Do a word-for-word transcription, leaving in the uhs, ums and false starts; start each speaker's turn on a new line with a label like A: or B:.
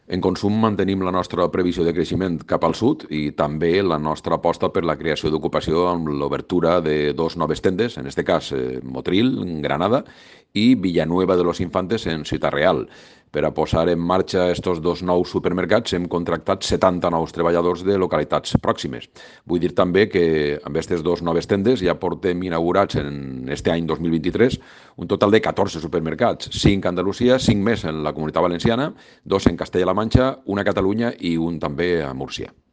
A: En consum mantenim la nostra previsió de creixement cap al sud i també la nostra aposta per la creació d'ocupació amb l'obertura de dos noves tendes, en aquest cas eh, Motril, en Granada, i Villanueva de los Infantes, en Ciutat Real. Per a posar en marxa aquests dos nous supermercats hem contractat setanta nous treballadors de localitats pròximes. Vull dir també que amb aquestes dues noves tendes ja portem inaugurats en este any dos mil vint-i-tres un total de catorze supermercats, cinc a Andalusia, cinc més en la Comunitat Valenciana, dos en Castella-La Manxa, un a Catalunya i un també a Múrcia.